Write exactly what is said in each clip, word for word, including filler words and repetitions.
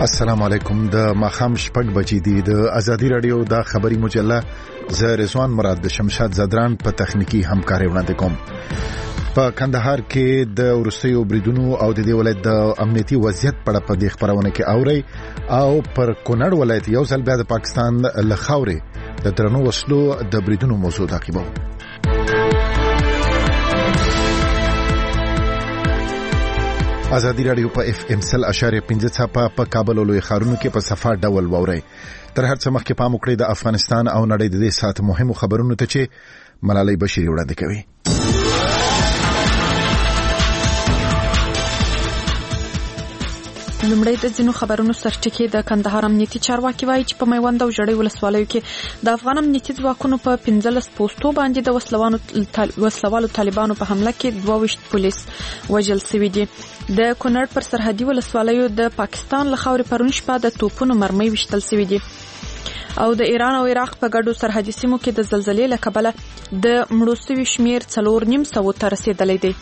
السلام علیکم. د ماخام شپږ بجې دی. د ازادي رادیو د خبري مجله ز رضوان مراد د شمشاد زدران په تخنیکی همکاري وړاندې کوم. په کندهار کې د ورستیو بریدونو او د دې ولایت د امنیتي وضعیت په اړه په دې خبرونه کې اوري او پر کونړ ولایت یو ځل بیا د پاکستان له خاورې د درنو وسلو د بریدونو موضوع تعقیبو. ازادي رادیو په اف ام سل اشاریه پنځه څپه په کابل او لوی ښارونو کې په صفه ډول ووري. تر هر څه مخکې پام وکړئ د افغانستان او نړۍ د دې سات مهمو خبرونو ته چې ملالۍ بشيري وړاندې کوي. لومړی د ځینو خبرونو سرټکی د کندهار امنیتي چارواکي وایي چې په میوند او جړۍ ولسوالیو کې د افغان امنیتي ځواکونو په پنځلس پوسټو باندې د وسلوانو وسلوالو طالبانو په حمله کې دوه ویشت پولیس وژل شوي دي. د کونړ پر سرحدي ولسوالیو د پاکستان له خاورې پرون شپه د توپونو مرمۍ وشتل شوي دي او د ایران او عراق په ګډو سرحدي سیمو کې د زلزلې له کبله د مړو شویو شمیر څلور نیم سوو ته رسیدلی دی.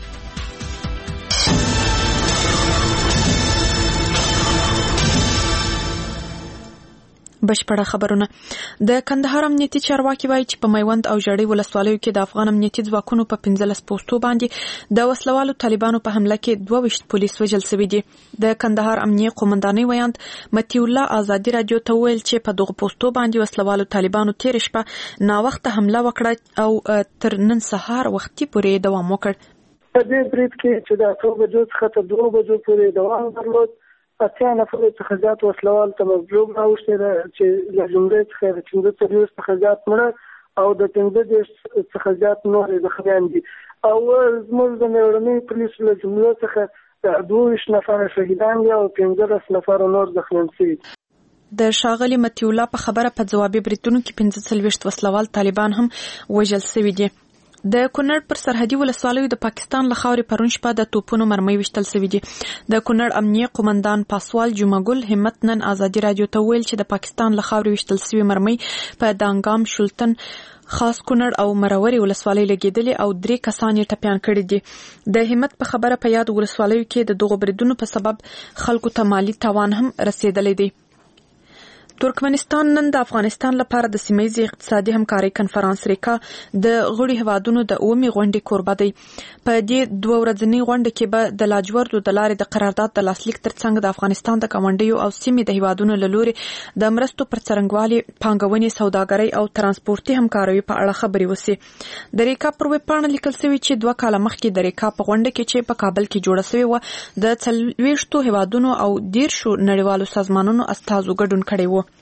بشپړه خبرونه. د کندهار امنیتي چارواکي وایي چې په میوند او جړۍ ولسوالیو کې د افغان امنیتي ځواکونو په پنځلس پوسټو باندې د وسلوالو طالبانو په حمله کې دوه ویشت پولیس وژل شوي دي. د کندهار امنیه قومندانۍ ویاند متي الله ازادي رادیو ته ویل چې په دغه پوسټو باندې وسلوالو طالبانو تیر شپه ناوخته حمله وکړه او تر نن سهار وختي پورې دوام وکړ. په دې برید کې چې د اته بجو څخه تر دوه بجو پورې دوام درلود، اتیا نفر څخه زیات وسلوال ته مظلوم راوښتي چې له جملې څخه د پنځه څلوېښت څخه زیات مړه او د پنځه دېرش څخه زیات نور زخمیان دي او زموږ د میړنیو پولیسو له جملو څخه دوه ویشت نفر شهیدان دي او پنځلس نفر نور زخمیان شوي. د ښاغلي متي الله په خبره په ځوابي بریدونو کې پنځه څلوېښت وسلوال طالبان هم وژل شوي دي. د کونړ پر سرحدي ولسوالیو د پاکستان له خاورې پرون شپه د توپونو مرمۍ وشتل شوي دي. د کونړ امنیه قومندان پاسوال جمعګل همت نن ازادي رادیو ته ویل چې د پاکستان له خاورې وشتل شوي مرمۍ په دانګام، شولتن، خاص کونړ او مروري ولسوالۍ لګېدلې او درې کسان یې ټپیان کړي دي. د همت په خبره په یاد ولسوالیو کې د دغو بریدونو په سبب خلکو ته مالی تاوان هم رسیدلی دی. ترکمنستان نن د افغانستان لپاره د سیمه‌ییزې اقتصادي همکارۍ کنفرانس ریکا د غړي هیوادونو د اومي غونډې کوربه دی. په دې دوه ورځنۍ غونډه کې به د لاجوردو د لارې د قرارداد د لاسلیک ترڅنګ د افغانستان د ګاونډیو او سیمې د هیوادونو له لوري د مرستو پر څرنګوالي، پانګونې، سوداګرۍ او ترانسپورتي همکاریو په اړه خبرې وسي. د ریکا پر ویبپاڼه لیکل شوي چې دوه کاله مخکې د ریکا په غونډه کې چې په کابل کې جوړه شوې وه د څلوېښتو هیوادونو او دېرشو نړیوالو سازمانونو استازو ګډون کړی و.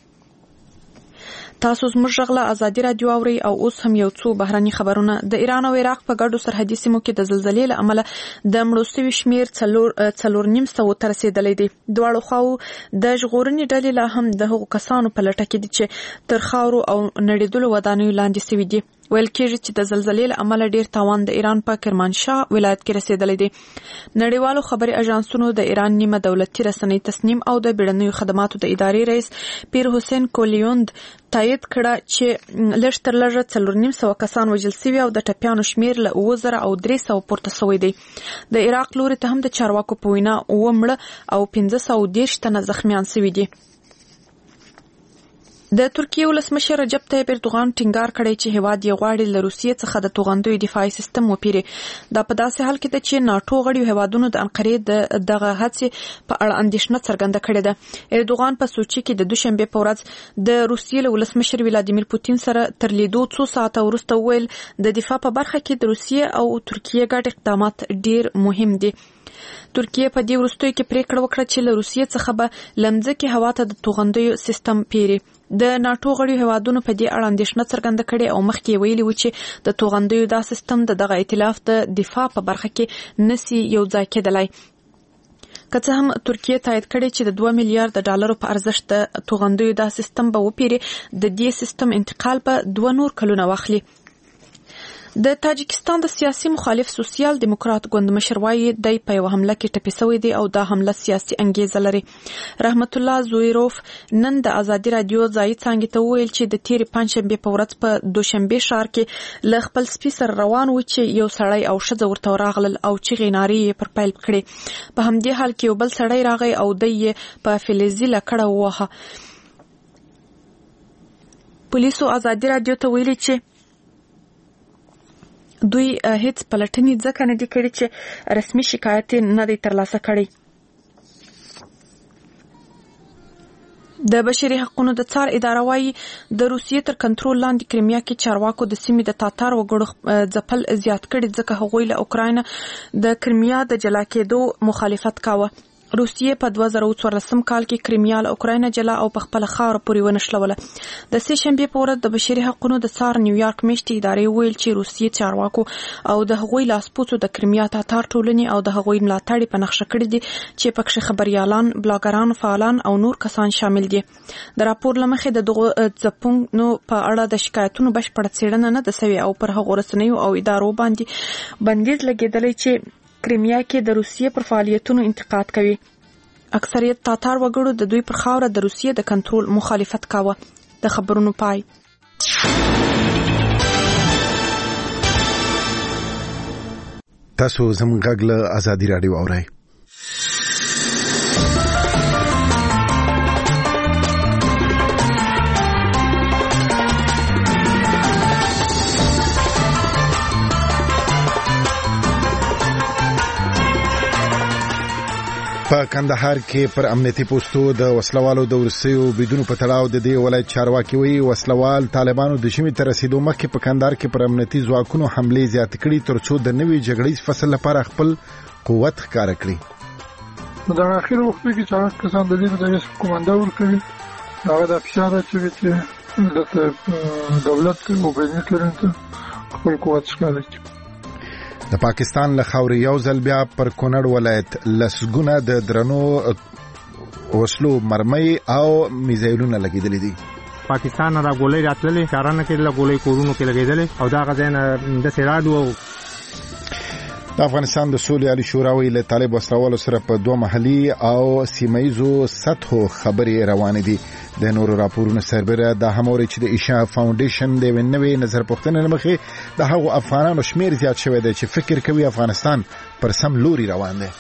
تاسو زموږ غږ له ازادي رادیو اورئ او اوس هم یو څو بهرني خبرونه. د ایران او عراق په ګډو سرحدي سیمو کې د زلزلې له امله د مړو شویو شمیر څلور څلور نیم سوو ته رسیدلی دی. دواړو خواو د ژغورنې ډلې لا هم د هغو کسانو په لټه کې دي چې تر خاورو او نړېدلو ودانیو لاندې شوي دي. ویل کېږي چې د زلزلې له امله ډیر تاوان د ایران په کرمانشاه ولایت کې رسیدلی دی. نړیوالو خبري اژانسونو د ایران نیمه دولتي رسنۍ تصنیم او د بیړنیو خدماتو د ادارې رئیس پیر حسین کولیوند تایید کړه چې لږ تر لږه څلور نیم سوه کسان وژل شوي او د ټپیانو شمیر له اووه زره او درې سوه پورته شوی دی. د عراق لوري ته هم د چارواکو په وینا اووه مړه او پنځه سوه دېرش تنه زخمیان شوي دي. د ترکیې ولسمشر رجب طیب اردوغان ټینګار کړی چې هیواد یې غواړي له روسیې څخه د توغندیو دفاعي سیستم وپیري. دا په داسې حال کې ده چې ناټو غړیو هیوادونو د انقرې د دغه هڅې په اړه اندېښنه څرګنده کړې ده. اردوغان په سوچي کې د دوشنبې په ورځ د روسیې له ولسمشر ولادیمیر پوتین سره تر لیدو څو ساعته وروسته وویل د دفاع په برخه کې د روسیې او ترکیې ګډ اقدامات ډیر مهم دي. ترکیه په دې وروستیو کې پریکړه وکړه چې له روسیې څخه به له مځکې هوا ته د توغندیو سیستم پیري. د ناټو غړیو هیوادونو په دې اړه اندېښنه څرګنده کړې او مخکې ویلي و چې د توغندیو دا سیستم د دغه ائتلاف د دفاع په برخه کې نسی یو ځای کېدلی. که څه هم ترکیه تایید کړي چې د دوه میلیارډ ډالرو په ارزښت د توغندیو دا سیستم به وپیري، د دې سیستم انتقال به دوه نور کلونه واخلي. د تاجکستان د سیاسي مخالف سوسیال دیموکرات ګوند مشر وایي د په یو حمله کې ټپي شوی دی او دا حمله سیاسي انګیزه لري. رحمت الله زویروف نن د ازادي رادیو ځای څنګه ته ویل چې د تیر پنځشنبه په ورځ په دوشنبه ښار کې ل خپل سپیسر روان و چې یو سړی او ښځه ورته راغلل او چې غیناری پر پیل کړي. په همدې حال کې یو بل سړی راغی او د یې په فلزي لکړه ووهه. پولیسو ازادي رادیو ته ویلي چې دوی هیڅ پلټنې ځکه نه دي کړې چې رسمي شکایت نه دی ترلاسه کړی. د بشري حقوقو د څار اداره وايي د روسیې تر کنټرول لاندې کریمیا کې چارواکو د سیمې د تاتار وګړو ځپل زیات کړي ځکه هغوی له اوکراین د کریمیا د جلا کېدو مخالفت کاوه. روسیې په دوه زره څوارلسم کال کې کریمیا له اوکراین جلا او په خپل خاور پورې ونښلوله. د سه شنبه په ورځ د بشري حقوقو د څار نیویارک میشتې ادارې ویل چې روسیې چارواکو او د هغوی لاسپوڅو د کریمیا تاتار ټولنې او د هغوی ملاتړي په نقشه کړی دي چې پکې خبريالان، بلاګران، فعالان او نور کسان شامل دي. د راپور لمخې د دغه ځپونو په اړه د شکایتونو بشپړه څېړنه نه ده سوې او پر هغو رسنیو او ادارو باندې بندیز لګېدلی چې کریمیا کې د روسیې پر فعالیتونو انتقاد کوي. اکثریت تاتار وګړو د دوی پر خاوره د روسیې د کنټرول مخالفت کاوه. د خبرونو پای. تاسو زموږ غږ له ازادي رادیو اورئ. په کندهار کې پر امنیتي پوسټو د وسلوالو د ورسېو بيدونو په تړاو د دې ولایت چارواکي وی وسلوال طالبانو د شمې تر رسیدو مخکې په کندهار کې پر امنیتي ځواکونو حمله زیات کړي ترڅو د نوي جګړې فصل لپاره خپل قوت ښکار کړي. د اخر وخت کې چې کسان د دې د ریس کمانډر ورکړي هغه د فشار چې د دولت او بیني ترنته خپل قوت ښکار کړي. د پاکستان له خاورې یو ځل بیا پر کونړ ولایت لسګونه د درنو وسلو مرمۍ او میزایلونه لګېدلې دي. پاکستان را ګولې راتللې کارانه کې له ګولې کورونو کې لګېدلې او دا غزين د سرادو. د افغانستان د سولې عالی شورا ویل طالب وسلوالو سره په دوه محلي او سیمایزو سطحو خبرې روانې دي. د نورو راپورونو سربره د هموري چې د ایشا فاونډیشن د ونوي نظر پوښتنه لمخې د هغو افغانانو شمیر زیات شوی دی چې فکر کوي افغانستان پر سم لوري روان دی.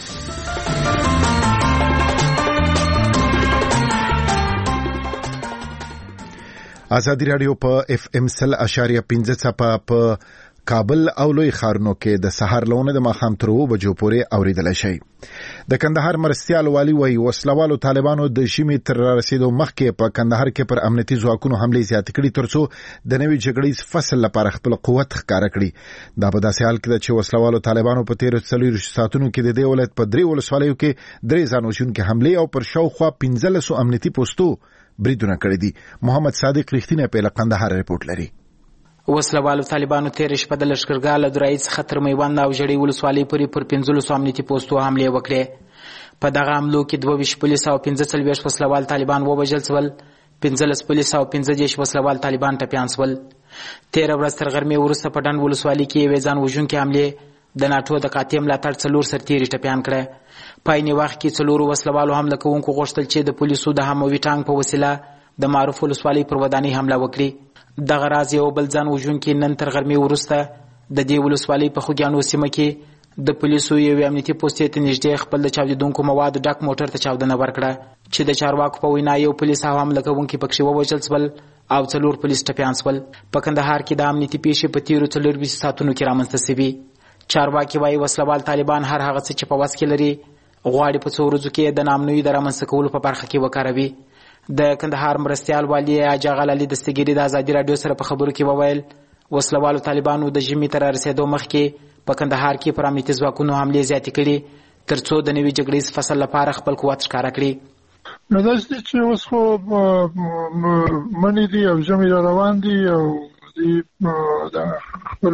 ازادي رادیو په اف ام سل اشاریه پنځه څپه په کابل او لوی خارنو کې د سحر لونه د ماخام تر و بجو پورې اوریدل شي. د کندهار مرستيال والی وای وسلوالو طالبانو د شیمې تر رسیدو مخکې په کندهار کې پر امنیتي ځواکونو حمله زیات کړي ترڅو د نوي جګړې فصل لپاره خپل قوت ښکار کړي. دا په داسې حال کې چې وسلوالو طالبانو په تیر څلور ساعتونو کې د دې ولایت په درې ولسوالیو کې درې ځانوژن کې حمله او پر شاوخوا پنځه لس امنیتي پوسټو بریدونه کړي دي. محمد صادق رښتینه په قندهار رپورټ لري. وسلوالو طالبانو تیر شپه د لشکرګاه له درایي څخه تر میوند او ژړۍ ولسوالۍ پورې پر پنځلسو امنیتي پوسټو حملې وکړې. په دغه حملو کې دوه ویشت پولیس او پنځه څلوېښت وسلوال طالبان ووژل شول، پنځلس پولیس او پنځه دېرش وسلوال طالبان ټپیان شول. تېره ورځ تر غرمې وروسته په ډنډ ولسوالۍ کې یوې ځان وژونکې حملې د ناټو د قاطع ملاتړ څلور سرتېري ټپیان کړه. په عین وخت کې څلورو وسلوالو حمله کوونکو غوښتل چې د پولیسو د هموي ټانک په وسیله د معروف ولسوالۍ پر ودانۍ حمله وکړي. دغه راز یو بل ځان وژونکي نن تر غرمې وروسته د دې ولسوالۍ په خوږیانو سیمه کې د پولیسو یوې امنیتي پوستې ته نږدې خپل د چاودېدونکو موادو ډک موټر ته چاودنه ورکړه چې د چارواکو په وینا یو پولیس او حمله کوونکي پکښې ووژل شول او څلور پولیس ټپیان شول. په کندهار کې د امنیتي پیښې په تیرو څلورویشتو ساعتونو کې رامنځته شوي. چارواکي وایي وسلوال طالبان هر هغه څه چې په وس کې لري غواړي په څو ورځو کې د نامنوي د رامنځته کولو په برخه کې وکاروي. د کندهار مرستيال والی اجاغل علي دستګيري د ازادي رادیو سره په خبرو کې وویل وسلوالو طالبانو د ژمي تر رسیدو مخکې په کندهار کې پر امنیتي ځواکونو حملې زیاتې کړي ترڅو د نوي جګړې فصل لپاره خپل قوت ښکاره کړي. نو دا چې اوس خو منی دي او ژمي روان دي او د خپل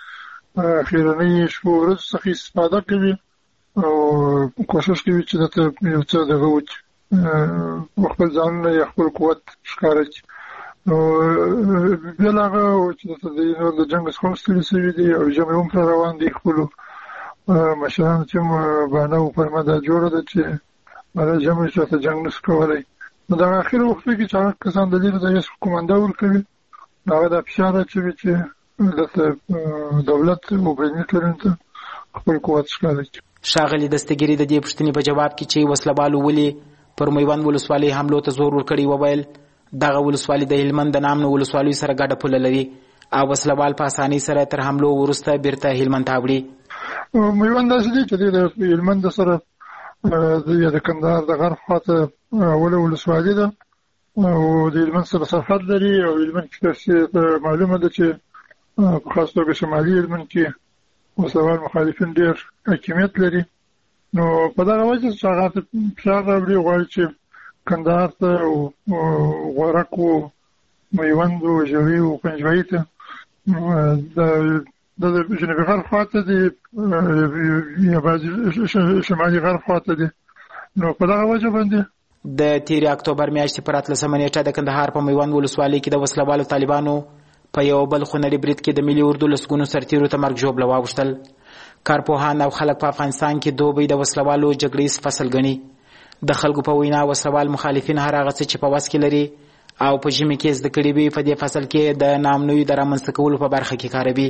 اخیرنۍ شپو ورځ څخه استفاده کوي او کوشش کوي چې د یو څه دغه وچ خپل ځان یا خپل قوت ښکاره کړي. نو بل هغه چې د جنگ څخه ستړي شوي دي او جمع هم پر روان دي خپل مشران چې باندې په ماده جوړه ده چې باندې جمع چې جنگ نس کولای نو د اخر وخت کې چې کسان د لیدو د یو کوماندا ورکوي هغه د فشار چې د دولت او برنامه ترنته خپل قوت ښکاره شاغلي دستګيري د دې پښتني په جواب کې چې وسلوالو ولي پر میوند ولسوالۍ حملو ته زور ورکړي وویل دغه ولسوالۍ د هلمند د نام نو ولسوالۍ سره ګډه پوله لري او وسلوال په اسانۍ سره تر حملو ورسته بیرته هلمند ته وړي میوند داسې چې د هلمند سره د کندهار د غرب خواته اوله ولسوالۍ ده او د هلمند سره سرحد لري او هلمند کې معلومه ده چې په خاص توګه شمالي هلمند کې وسلوال مخالفین ډېر حاکمیت لري نو په دغه وجه چې هغه فشار راوړي غواړي چې کندهار ته او غورک او میوند او ژوي او پنجوایي ته د جنوبي غرب خواته دي یا بعضې شمالي غرب خواته دي نو په دغه وجه باندې د تیرې اکتوبر میاشتې پر اتلسمه نیټه د کندهار په میوند ولسوالۍ کې د وسلوالو طالبانو په یو بل خونړي برید کې د ملي اردو لسګونو سرتیرو ته مرګ ژوبله واوښتل کارپوهان او خلک په افغانستان کې دوبی د وسلوالو جګړیز فصل ګڼي د خلکو په وینا وسلوال مخالفین هر هغه څه چې په وس کې لري او په ژمي کې زده کړي وي په دې فصل کې د نامنوي د رامنځته کولو په برخه کې کاروي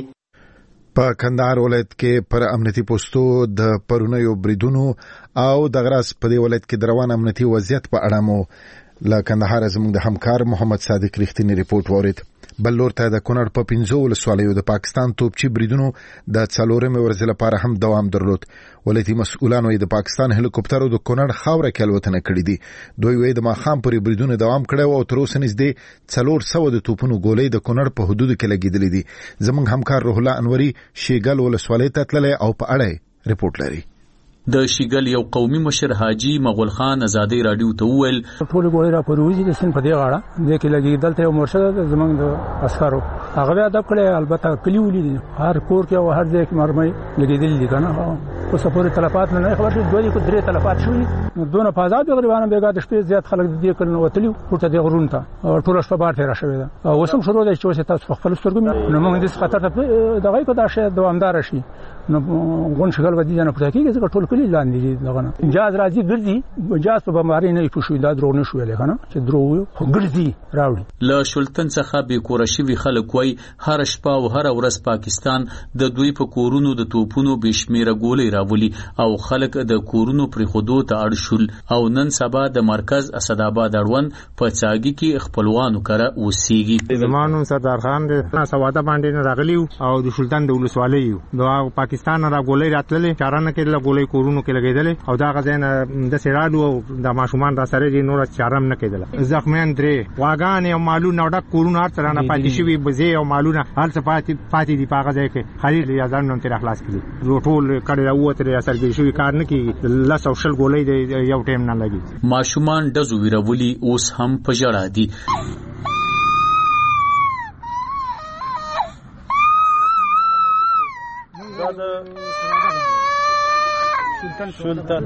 په کندهار ولایت کې پر امنیتي پوسټو د پرونیو بریدونو او د غراس په دې ولایت کې د روان امنیتي وضعیت په اړه مو له کندهار زموږ د همکار محمد صادق رښتینی ریپورت وورید بل لور ته د کونړ په پنځو ولسوالیو د پاکستان توپچي بریدونو د څلورمې ورځې لپاره هم دوام درلود ولایتي مسؤلانو د پاکستان هلیکوپټرو د کونړ خاوره کې الوتنه کړې دي دوی وایي د ماښام پورې بریدونه دوام کړی او تر اوسه نږدې څلور سوه د توپونو ګولۍ د کونړ په حدودو کې لګېدلې دي زموږ همکار روح الله انوري شیګل ولسوالۍ ته تللی او په اړه ریپورت لري د شیګل یو قومي مشر حاجی مغول خان ازادي رادیو ته وویل ټول ګوړې را پرويزي د سن په دی غاړه د کې لګي دلته یو مرشد زمنګ د عسکرو هغه ادب کړي البته کلی ولید هر کور کې او هر ځای کې مرمۍ لګیدل دي کنه او سپوري تلفات نه خبر شي دوی کو درې تلفات شوې دونه فازاد غریبانو بیګا د شپې زیات خلک دې کړنو وتلیو ورته د غرون ته ټول شپه بار تیر شوی دا او وسم شروع د چې تاسو خپل سترګو نو موږ د خطر ته دغه کو دا شی دوامدار شي نو غون شغل ودی نه پټه کیږي چې ټول کلی لاندې دغه جاز راځي ګرځي جاز په بماري نه پوښوي دا درو نه شوې لګنه چې درو خو ګرځي راوړي له شلتن څخه به کورشي خلک وای هر شپه او هر ورځ پاکستان د دوی په کورونو د توپونو بشمیره ګولې راولي او خلک د کورونو پر خودو ته اړ شول او نن سبا د مرکز اسداباد اړوند په چاګي کې خپلوانو کړه اوسېږي زمانو سردار خان د سواده باندې راغلی او د شلتن د ولسوالۍ دا پاکستان را ګولې راتللې چارانه کې له ګولې کورونو کې لګېدلې او دا غزين د سیرالو او د ماشومان را سره دي نور چارم نه کېدل زخمیان درې واغان او مالونه ډک کورونه هر ترانه پاتې شوی بزې او مالونه هر څه پاتې پاتې دي پاغه ځای کې خلیل یازان نن تر اخلاص کړي روټول کړي راوته لري اثر کې شوی کار نه کیږي لس او شل ګولې یو ټیم نه لګي ماشومان د زویرولي اوس هم په جړه دي سلطان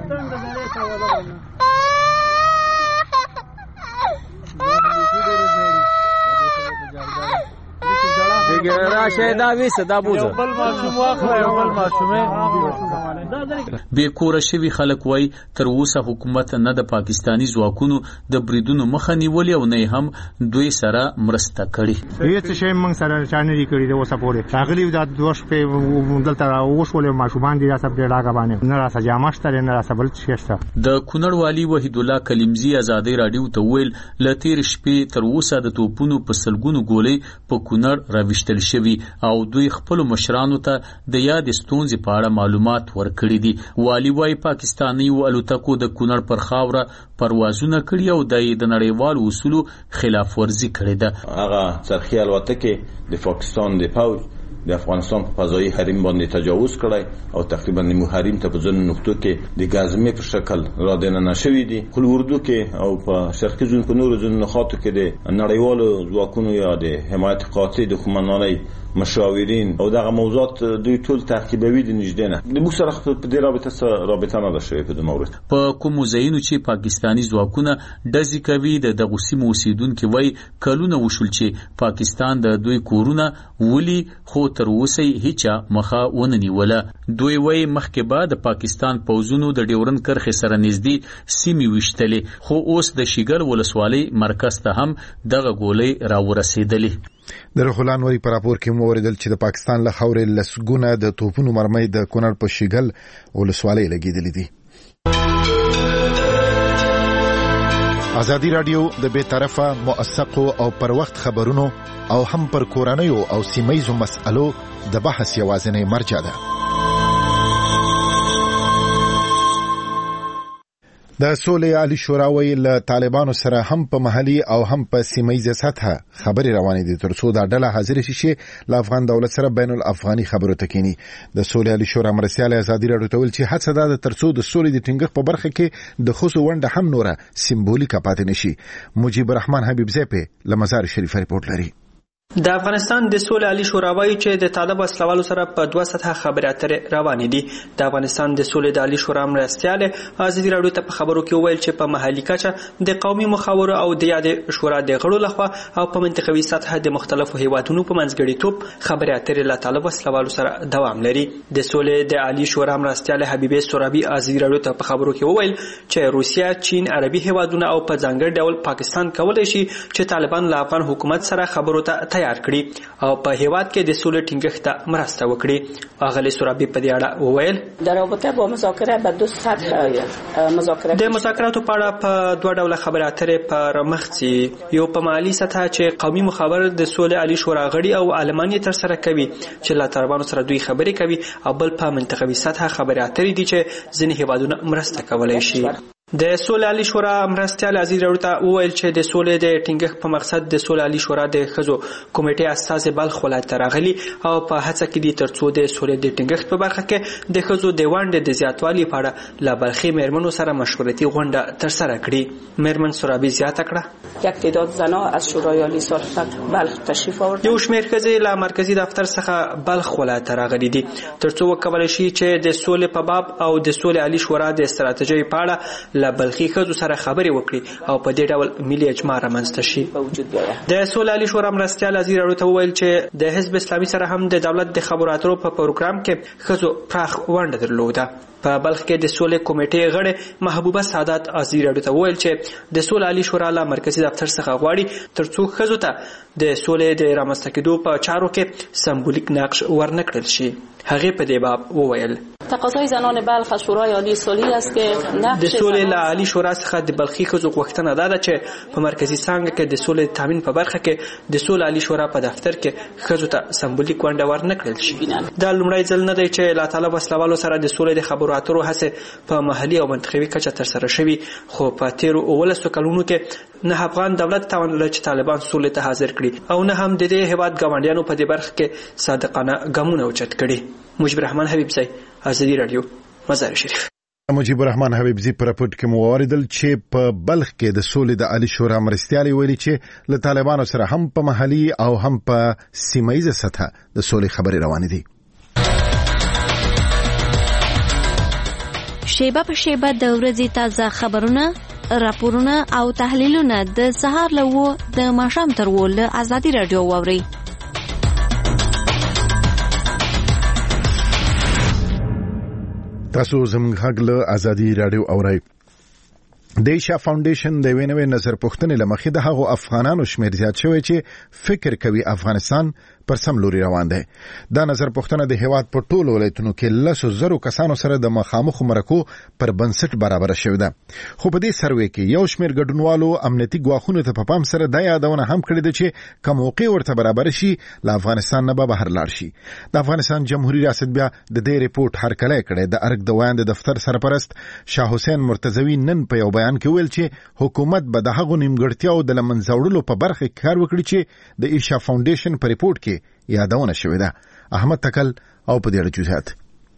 دیگه راشه دا وی صدا بوزه بل معصوم واخله بل معصومه به کور شوی خلک وای تر اوسه حکومت نه د پاکستانی ځواکونو د بریدونو مخه نیولې او نه هم دوی سره مرسته کړي هیڅ شی موږ سره چانري کړی د اوسه پورې راغلی د دوش په دلته اوښول ماشومان دي تاسو په ډاګه باندې نه راځه جامشتره نه راځه بل شيشته د کونړ والی وحید الله کلیمزی آزادی رادیو ته ویل لتیر شپې تر اوسه د توپونو په سلګونو ګولې په کونړ راوښتل شوی او دوی خپل مشرانو ته د یاد ستونزې په اړه معلومات ورکړي دي والی وايي پاکستاني او الوتکو د کونړ پر خاوره پروازونه کړي او د نړیوالو اصولو خلاف ورزي کړې ده هغه څرخي الوتکې د پاکستان د پوز د افغانستان په فضایي حریم باندې تجاوز کړی او تقریبا نیمو حریم ته په ځینو نقطو کې د ګازمې په شکل را دننه شوي دي. خو اردو کې او په شرقي زون په نورو ځینو نقاطو کې د نړیوالو ځواکونو یا د حمایت قاطع د قومندانۍ مشاورین او دغه موضوعات دوی ټول تعقیبوي د نږدې نه. د موږ سره په دې رابطه سره رابطه نه ده شوې په دې مورد. په کوم ځایونو چې پاکستانی ځواکونه ډزې کوي د دغه سیمو اوسیدونکو وای کلونه وشول چې پاکستان د دوی کورونه ولي خو تر اوسه هیڅ مخه ونه نیوله. دوی وای مخکې بعد د پاکستان پوځونو د ډیورن کرخې سره نږدې سیمې وشتلې خو اوس د شیګل ولسوالۍ مرکز ته هم دغه ګولۍ را ورسېدلې. د رخلان وری پر راپور کې موریدل چې د پاکستان له خاورې لسګونه د توپونو مرمۍ د کونړ په شیګل ولسوالۍ لګیدلې دي. ازادي رادیو د بے طرفه موثقو او پر وخت خبرونو او هم پر کورنیو او سیمایزو مسألو د بحث یوازینی مرجع ده. د سولې عالی شورا ویل طالبانو سره هم په محلي او هم په سیمایي سطحه خبرې روانې دي ترڅو دا ډله حاضر شي چې له افغان دولت سره بین الافغاني خبرو تکینی. د سولې عالی شورا مرسیال ازادي رادیو ته ویل چې هڅه ده ترڅو د سولې د ټینګښت په برخه کې د خصو ونډه هم نوره سمبولیکه پاتې نشي. مجيب الرحمن حبیب زیپه لمزار شریف ریپورت لري. د افغانستان د سولې عالی شورا وایي چې د طالب اسلوالو سره په دوه سطحه خبرې اترې روانې دي. د افغانستان د سولې د عالی شورا مرستیال ازادي رادیو ته په خبرو کې ویل چې په محلي کچه د قومي مخاورو او د یاد شورا د غړو لخوا او په منطقوي سطحه د مختلفو هیوادونو په منځګړیتوب خبرې اترې له طالب اسلوالو سره دوام لري. د سولې د عالی شورا مرستیال حبیبه سورابي ازادي رادیو ته په خبرو کې ویل چې روسیا، چین، عربي هیوادونه او په ځانګړي ډول پاکستان کولای شي چې طالبان له افغان حکومت سره خبرو ته تیار کړي او په هیواد کې د سولې ټینګښت ته مرسته وکړي. اغلی سورابي په دې اړه وویل در رابطه با مذاکره به دو سطح مذاکره د مذاکراتو په اړه په دوه ډوله خبرې اترې پر مخ ځي. یو په مالي سطح چې قومي مخابر د سولې عالی شورا غړي او عالمان یې تر سره کوي چې له طالبانو سره دوی خبرې کوي او بل په منطقوي سطح خبرې اترې دي چې ځینې هیوادونه مرسته کولای شي. د سولې عالی شورا مرستیال عزیز راوړ ته وویل چې د سولې د ټینګښت په مقصد د سولې عالی شورا د خزو کمیټې اساس بلخ ولایت ته راغلي او په هڅه کې دي ترڅو د سولې د ټینګښت په برخه کې د خزو د ونډې د زیاتوالي په اړه له بلخي مېرمنو سره مشورتي غونډه تر سره کړي. مېرمن سورابي زیاته کړه یک تعداد زنا از شورای عالی صالحات بلخ تشریف آورد. یو شمېر ښځې له مرکزی دفتر څخه بلخ ولایت ته راغلي دي ترڅو وکولای شي چې د سولې په باب او د سولې عالی شورا د ستراتیژۍ په اړه له بلخي خزو سره خبرې وکړي او په دې ډول ملي اجماع رامنځته شي. د سولې عالی شورا مرستیال وزیر راوته وویل چې د حزب اسلامي سره هم د دولت د خبرو اترو په پروګرام کې خزو پراخ ونډه درلوده. په بلخ کې د سولې کمیټې غړي محبوبه سعادت وزیر راوته وویل چې د سولې عالی شورا له مرکزی دفتر څخه غواړي ترڅو خزو ته د سولې د رامنځته کېدو په چارو کې سمبولیک نقش ورنکړل شي. هغه په دې باب وویل تقاضای زنان بلخ از شورای عالی صلحی است که د سولې له عالی شورا څخه د بلخي خزو غوښتنه ده چې په مرکزی څنګه کې د سولې تامین په برخه کې د سولې عالی شورا په دفتر کې خزو ته سمبولیک ونډه ورنکړل شي. دا لومړی ځل نه دی چې لا طالب اسلوالو سره د سولې د خبرو اترو هڅه په محلي او منطقوي کچه تر سره شوي خو په تیرو اوولسو کلونو کې نه افغان دولت توان لري چې طالبان سولې ته حاضر کړي او نه هم د دې هیواد ګاونډیانو په دې برخه کې صادقانه ګامونه اوچت کړي. مجيب الرحمن حبیب زئی ازادي رادیو مزار شریف. مجيب الرحمن حبیب زئی پر راپورټ کې موریدل چې په بلخ کې د سولې د عالی شورا مرستیالي ویلي چې له طالبانو سره هم په محلي او هم په سیمایي سطح د سولې خبرې روانې دي. شیبه په شیبه د ورځې تازه خبرونه، راپورونه او تحلیلونه د سهار له و د ماښام تر و له ازادي رادیو واوري. تاسو زموږ حق له ازادي رادیو اورئ. د ایشا فاونډیشن د وینوي نظر پوښتنې لمخې د هغو افغانانو شمیر زیات شوی چې فکر کوي افغانستان پر سم لوري روان دی. دا نظر پوښتنه د هیواد په ټولو ولایتونو کې لسو زرو کسانو سره د مخامخ مرکو پر بنسټ برابر شوی ده. خو په دې سروې کې یو شمیر ګډونوالو امنیتي ګواښونو ته په پام سره د یادونه هم کړې ده چې کوم موقع ورته برابر شي له افغانستان نه به بهر لاړ شي. د افغانستان جمهوریت ریاست بیا د دې ریپورت هرکلی کړی. د ارګ د ویاند دفتر سرپرست شاه حسین مرتضوی نن په یو بیان کې ویل چې حکومت به د هغو نیمګړتیاو د لمنځه وړلو په برخه کې کار وکړي چې د ایشا فاونډیشن په ریپورت کې کې یادونه شوې ده. احمد تکل او په دې اړه جزئیات.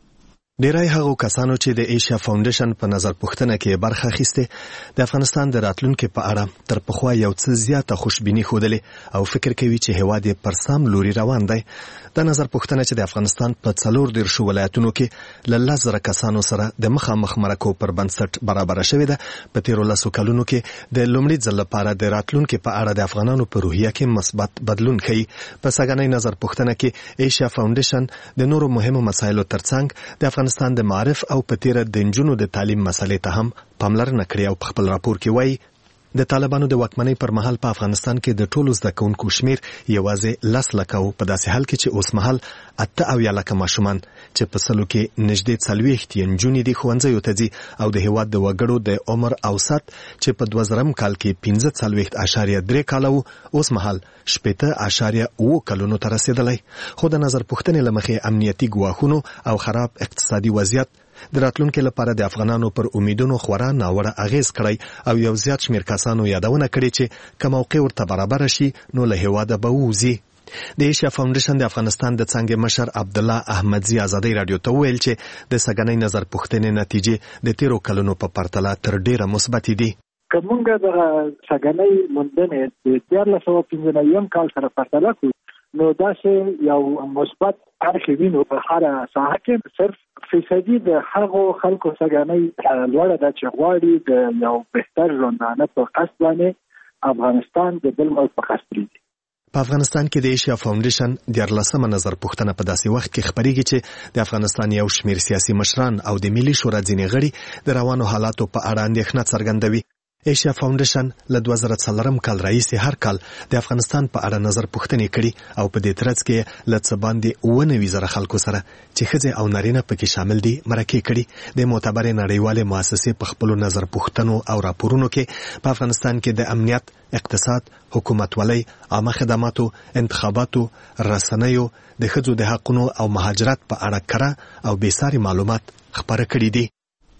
ډیری هغو کسانو چې د ایشیا فاونډیشن په نظر پوښتنه کې برخه اخیسته د افغانستان د راتلونکو په اړه تر پخوا یو څه زیاته خوشبیني خوده او فکر کوي چې هواد پر سم لوري روان دی. د نظر پوښتنه چې د افغانستان په څلور دیرشو ولایتونو کې له لس زره کسانو سره د مخامخ مرکو پر بنسټ برابر شوې ده. په تیرو لسو کلونو کې د لومړي ځل لپاره د راتلونکو په اړه د افغانانو په روحیه کې مثبت بدلون ښیي. په سږنۍ نظر پوښتنه کې ایشیا فاونډیشن د نورو مهمو مسایلو ترڅنګ د افغانستان د معرف او په تیر د نجونو د تعلیم مسلې ته هم پاملرنه کړې او په خپل راپور کې وایي د طالبانو د واکمنۍ پر مهال په افغانستان کې د ټولو زده کوونکو شمیر یوازې لس لکه او په داسې حال کې چې اوس مهال اته اویا لکه ماشومان چې په سلو کې نږدې څلوېښت یې نجونې دي ښوونځیو ته ځي او د هېواد د وګړو د عمر اوسط چې په دوه زرم کال کې پنځه څلوېښت اشاریه درې کاله و اوس مهال شپېته اشاریه اوه کلونو ته رسېدلی. خو د نظر پوښتنې له مخې امنیتي ګواښونو او خراب اقتصادي وضعیت د راتلونکو لپاره د افغانانو پر امیدونو خورا ناوړه اغیز کړی او یو زیات شمیر کسانو یادونه کړې چې که موقع ورته برابر شي نو له هېواده به ووځي. د ایشیا فاونډیشن د افغانستان د څانګې مشر عبدالله احمدزي ازادۍ راډیو ته وویل چې د سږنۍ نظر پوښتنې نتیجې د تیرو کلونو په پرتله تر ډیره مثبتې دي. که موږ د سږنۍ موندنې د دیارلس سوه پنځه نوي کال سره پرتله کړو نو داسې یو مثبت اړخ وینو. په هر ساحه کې صرف فیصدي د هغو خلکو سږنۍ لوړه ده چې غواړي د یو بهتر ژوندانه په قصد باندې افغانستان د بل ملک په قصد لري. په افغانستان کې د ایشیا فاونډیشن دیارلسمه نظر پوښتنه په داسې وخت کې خپرېږي چې د افغانستان یو شمیر سیاسي مشران او د ملي شورا ځینې غړي د روانو حالاتو په اړه اندېښنه څرګندوي. ایشیا فاونډیشن له دوه زره څلورم کال راهیسې هر کال د افغانستان په اړه نظر پوښتنې کړي او په دې ترڅ کې له څه باندې اووه نوي زره خلکو سره چې ښځې او نارینه پکې شامل دي مرکې کړي. د معتبرې نړیوالې مؤسسې په خپلو نظر پوښتنو او راپورونو کې په افغانستان کې د امنیت، اقتصاد، حکومتولۍ، عامه خدماتو، انتخاباتو، رسنیو، د ښځو د حقونو او مهاجرت په اړه کره او بېساري معلومات خپاره کړي دي.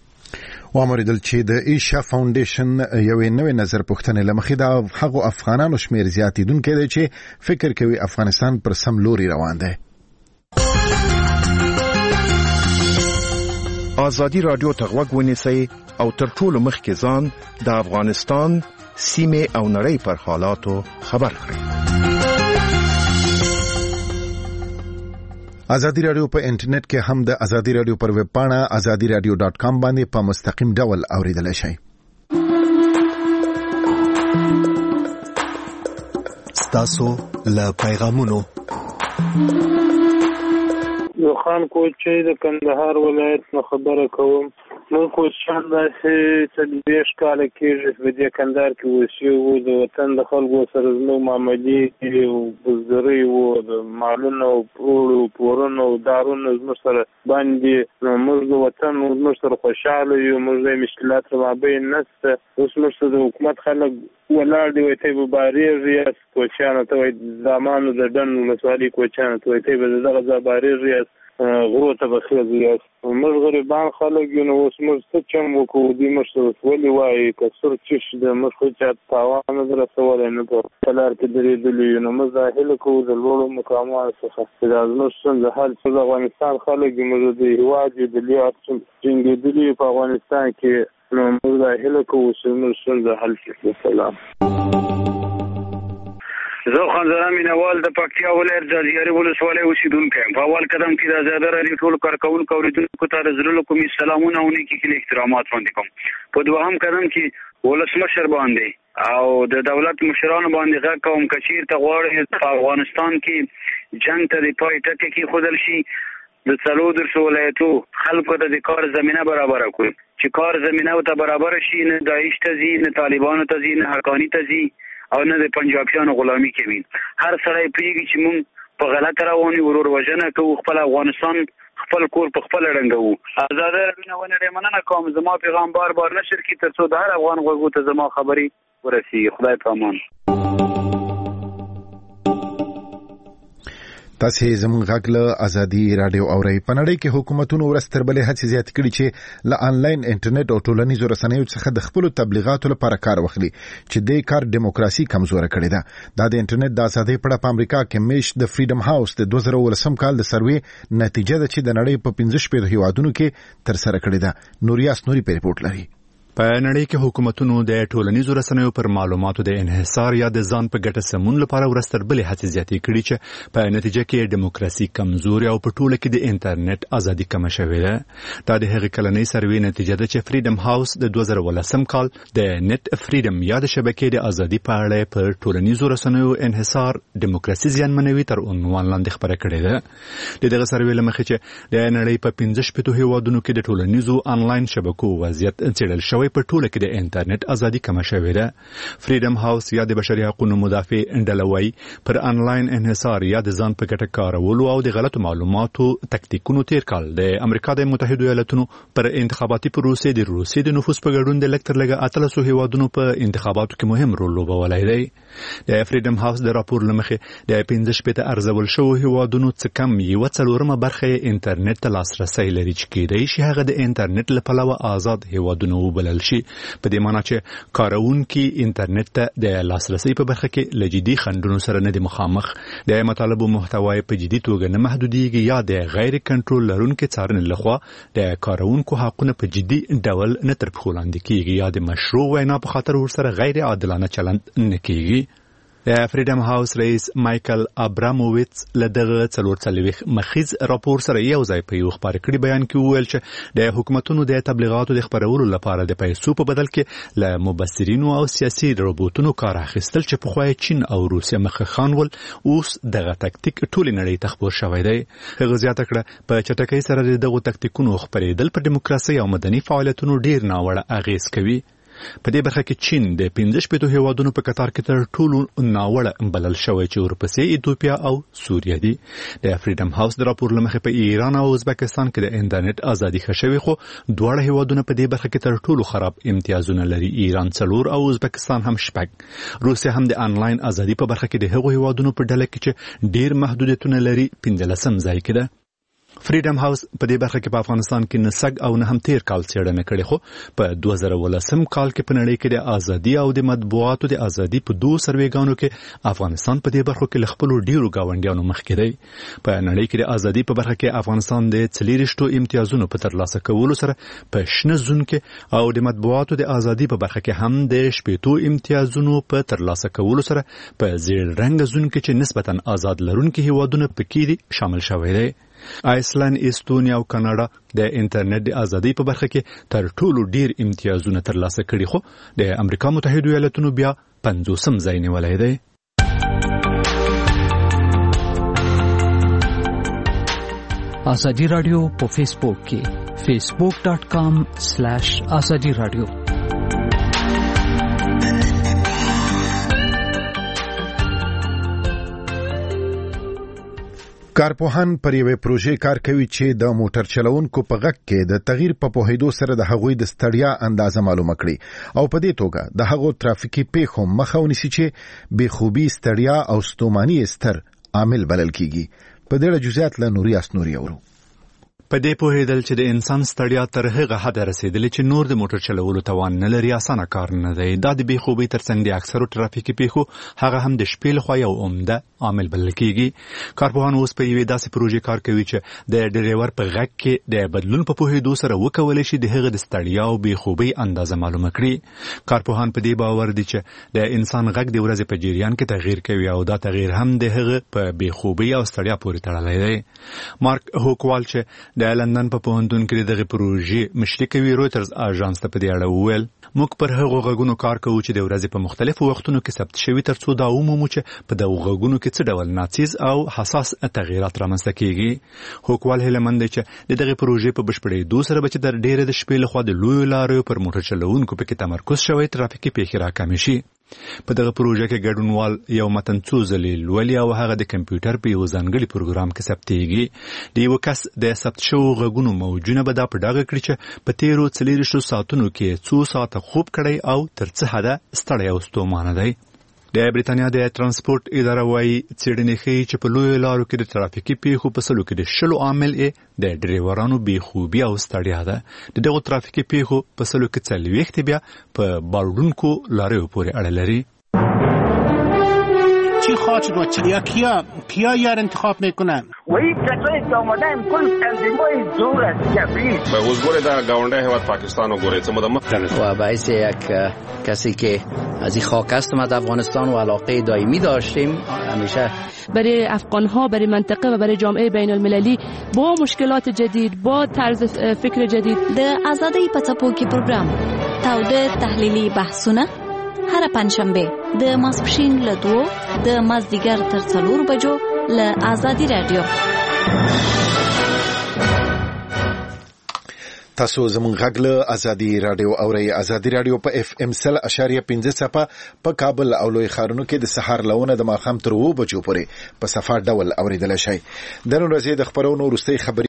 وامریدل چې د ایشیا فاونډیشن یوې نوې نظر پوښتنې لمخې د هغو افغانانو شمیر زیاتیدونکی دی چې فکر کوي افغانستان پر سم لوري روان دی. ازادي رادیو ته غوږ ونیسئ او تر ټولو مخکې ځان د افغانستان سیمې او نړۍ پر حالاتو خبر کړئ. ازادي رادیو په انټرنیټ کې هم د ازادي رادیو پر ویب پاڼه ازادي رادیو ډاټ کام باندې په مستقیم ډول اوریدلای شئ. ستاسو له پیغامونو یو خان کوچی د کندهار ولایت نه خبره کوم. موږ کوچیان داسې څلوېښت کاله کېږي په دې کندهار کې اوسېږو. د وطن د خلکو سره زموږ معاملې او بزګرۍ وو، د مالونو او پوړو پورونو او دارونو زموږ سره باندې. نو موږ د وطن زموږ سره خوشحاله یو، موږ د مشکلات را مابین نشته. اوس موږ سره د حکومت خلک ولاړ دی، وایي تی به بارېږي یاست کوچیانو ته، وایي زامانو د ډن ولسوالۍ کوچیانو ته وایي تی به د دغه ځای بارېږي یاست، غرو ته به خېږي یاست. موږ غریبان خلک یو، نو اوس موږ څه چم وکړو؟ دوی موږ ته ولې وایي که سور چش د موږ خو چا ته تاوان نه ده رسولی، نه په لار کې درېدلي یو. نو موږ دا هیله کوو د لوړو مقاماتو څخه چې دا زموږ ستونزه حل شي. د افغانستان خلک یو، موږ د هېواد یو د لیاقت جنګېدلي په افغانستان کې. نو موږ دا هیله کوو چې زموږ ستونزه حل شي. سلام. زه خانزاده مینوال د پکتیا ولایت ځاځیاري ولسوالۍ اوسېدونکی یم. په اول قدم کې د ازادي راډیو ټولو کارکوونکو اورېدونکو ته د زړه له کومې سلامونه او نیکې هیلې احترامات وړاندې کوم. په دوهم قدم کې ولسمشر باندې او د دولت مشرانو باندې غږ کوم که چېرته غواړي په افغانستان کې جنګ ته د پای ټکی کېښودل شي، د څلور دېرشو ولایتو خلکو ته د کار زمینه برابره کړي. چې کار زمینه ورته برابره شي، نه داعش ته ځي، نه طالبانو ته ځي، نه حقاني ته ځي او نه د پنجابیانو غلامي کوي. هر سړی پوهېږي چې موږ په غلطه روان یو، ورور وژنه کوو، خپل افغانستان خپل کور په خپله ړنګوو. ازادي راډیو نه ډېره مننه کوم. زما پیغام بار بار نشر کړي تر څو د هر افغان غوږو ته زما خبرې ورسېږي. خدای په امان. تاسو زموږ غږ له ازادي رادیو اورئ. په نړۍ کې حکومتونو ورستربلې هڅې زیات کړي چې له آنلاین انټرنیټ او ټولنیزو رسنیو څخه د خپل تبلیغاتو لپاره کار واخلي چې د کار دیموکراسي کمزوره کړې ده. دا د انټرنیټ د ازادۍ په اړه په امریکا کې میش د فریډم هاوس د دوه زره ولسم کال د سروې نتیجه ده چې د نړۍ په پنځه شپږ هیوادونو کې تر سره کړې ده. نوریاس نوري په ریپورت لري. په نړۍ کې حکومتونو د ټولنیزو رسنیو پر معلوماتو د انحصار یا د ځان په ګټه سمون لپاره ورستربلې هڅې زیاتې کړي چې په نتیجه کې دیموکراسي کمزوري او په ټوله کې د انټرنیټ ازادي کمه شوې ده. دا د هغې کلنۍ سروې نتیجه ده چې فریډم هاوس د دوه زره ولسم کال د نت فریډم یا د شبکې د ازادي په اړه پر ټولنیزو رسنیو انحصار دیموکراسي زیانمنوي تر عنوان لاندې خبره کړې ده. د دغه سروې له مخې چې د نړۍ په پنځه شپږ هیوادونو کې د ټولنیزو انلاین شبکو وضعیت څېړل شوی په ټوله کې د انټرنیټ ازادي کمه شوې ده. فریډم هاوس یا د بشري حقوقو مدافع ډلوي پر انلاین انحصار یا د ځان په ګټه کارولو او د غلطو معلوماتو تکتیکونو تیر کال د امریکا د متحده ایالاتونو پر انتخاباتي پروسې د روسي د نفوذ په ګډون د لکتر لګه اتلسو هیوادونو په انتخاباتو کې مهم رول لوبولی دی. د فریډم هاوس د راپور لمخې د پنځه شپږ ارزول شوو هیوادونو څخه کم یو څلورمه برخه انټرنیټ ته لاسرسی لري چې کېدای شي هغه د انټرنیټ له پلوه آزاد هیوادونه وبلل شي. په دې معنی چې کارونکي انټرنیټ ته د لاسرسي په برخه کې له جدي خنډونو سره نه دي مخامخ. د مطالبو محتوای په جدي توګه نه محدودېږي یا د غیر کنټرول لرونکو څارنې لخوا د کارونکو حقونه په جدي ډول نه تر پښو لاندې کېږي یا د مشروع وینا په خاطر ورسره غیر عادلانه چلند نه کېږي. د فریډم هاوس رئیس مایکل ابراموویټس له دغه څلور څلوېښت مخیز راپور سره یو ځای په یو خپاره کړي بیان کې وویل چې د حکومتونو د تبلیغاتو د خپرولو لپاره د پیسو په بدل کې له مبصرینو او سیاسي روبوټونو کار اخیستل چې پخوا چین او روسیه مخه خان ول، اوس دغه تکتیک ټولې نړۍ ته خپور شوی دی. هغه زیاته کړه په چټکۍ سره دغه تکتیکونو خپرېدل په دیموکراسي او مدني فعالیتونو ډیر ناوړه اغیز کوي. په دې برخه کې چین د پنځه شپږ هیوادونو په کتار کې تر ټولو ناوړه بلل شوی چې ورپسې ایتوپیا او سوریه دي. د فریډم هاوس د راپور لمخې په ایران او ازبکستان کې د انټرنیټ ازادي ښه شوې، خو دواړه هیوادونه په دې برخه کې تر ټولو خراب امتیازونه لري. ایران څلور او ازبکستان هم شپږ. روسیه هم د انلاین ازادي په برخه کې د هغو هیوادونو په ډله کې چې ډیر محدودیتونه لري پنځلسم ځای کې ده. فریډم هاوس په دې برخه کې په افغانستان کې نسګ او نه هم تیر کال څېړنه کړې، خو په دوه زره ولسم کال کې په نړۍ کې د ازادي او د مطبوعاتو د ازادي په دوه سروېګانو کې افغانستان په دې برخو کې له خپلو ډیرو ګاونډیانو مخکې دی. په نړۍ کې د ازادي په برخه کې افغانستان د څلېرویشتو امتیازونو په ترلاسه کولو سره په شنه زون کې او د مطبوعاتو د ازادي په برخه کې هم د شپېتو امتیازونو په ترلاسه کولو سره په زیړ رنګ زون کې چې نسبتا آزاد لرونکي هیوادونه پکې دي شامل شوی دی. آیسلند، استونیا او کاناډا د انټرنیټ د ازادۍ په برخه کې تر ټولو ډیر امتیازونه ترلاسه کړي، خو د امریکا متحده ایالاتونو بیا پنځوسم ځای نیولی دی. ازادي رادیو په فیسبوک کې فیسبوک ډاٹ کام سلیش ازادي رادیو. کارپوهان پر یوې پروژې کار کوي چې د موټر چلوونکو په غږ کې د تغییر په پوهېدو سره د هغوی د ستړیا اندازه معلومه کړي او په دې توګه د هغو ترافیکي پیښو مخه ونیسي چې بېخوبي، ستړیا او ستوماني ستر عامل بلل کیږي. په دې اړه جزئیات له نوریاس نوري اورو. په دې پوهېدل چې د انسان ستړیا تر هغه حده رسېدلې چې نور د موټر چلولو توان نه لري اسانه کار نه دی. دا د بېخوبۍ ترڅنګ د اکثرو ترافیکي پیښو هغه هم د شپې لخوا یو عمده عامل بلل کېږي. کارپوهان اوس په یوې داسې پروژې کار کوي چې د ډریور په غږ کې د بدلون په پوهېدو سره وکولی شي د هغه د ستړیا او بېخوبۍ اندازه معلومه کړي. کارپوهان په دې باور دي چې د انسان غږ د ورځې په جریان کې تغییر کوي او دا تغییر هم د هغه په بېخوبۍ او ستړیا پورې تړلی دی. مارک هوکوال چې د لندن په پوهنتون کې دغه پروژې مشري کوي، رویټرز اژانس ته په دې اړه وویل موږ پر هغو غږونو کار کوو چې د ورځې په مختلفو وختونو کې ثبت شوي ترڅو دا ومومو چې په دغو غږونو کې څه ډول ناڅیز او حساس تغیرات رامنځته کیږي. هوکوال هیله مند دی چې د دغه پروژې په بشپړېدو سره به چې د ډېرې د شپې لخوا د لویو لاریو پر موټر چلوونکو پکې تمرکز شوی ترافیکي پیښې راکمې شي. په دغه پروژه کې ګډونوال یو متن څو ځلې لولي او هغه د کمپیوټر په یو ځانګړي پروګرام کې ثبتېږي. د یو کس د ثبت شوو غږونو موجونه به دا په ډاګه کړي چې په تیرو څلېرویشتو ساعتونو کې څو ساعته خوب کړی او تر څه حده ستړی او ستومانه دی. د بریتانیا د ترانسپورت اداره وايي څېړنې ښیي چې په لویو لارو کې د ترافیکي پیښو په سلو کې د شلو عامل یې د ډریورانو بېخوبي او ستړیا ده. د دغو ترافیکي پیښو په سلو کې څلوېښت بیا په باروړونکو لاریو پورې اړه لري. چی خواهد شد و چی یا کیا کیا یار انتخاب میکنن و این کسایی که آمدن کل تنظیمای زور است کبیر به حضور در گاونده هیواد پاکستان و گوره مدام و باعث یک کسی که از این خاک است ما در افغانستان و علاقه دائمی داشتیم همیشه برای افغان‌ها برای منطقه و برای جامعه بین المللی با مشکلات جدید با طرز فکر جدید د آزادۍ په څپو کې پروګرام تاوده تحلیلي بحثونه هر پنځشنبه د ماسپښین له دوه د مازدیګر تر څلور بجو له آزادي رادیو. تاسو زموږ غږ له آزادي رادیو اورئ. آزادي رادیو په اف ام سل اشاریه پنځه صفه په کابل او لوی ښارونو کې د سهار لونه د ماښام تر اوه بجو پورې په صفه ډول اوریدل شي. د نن ورځې د خبرونو وروستۍ خبري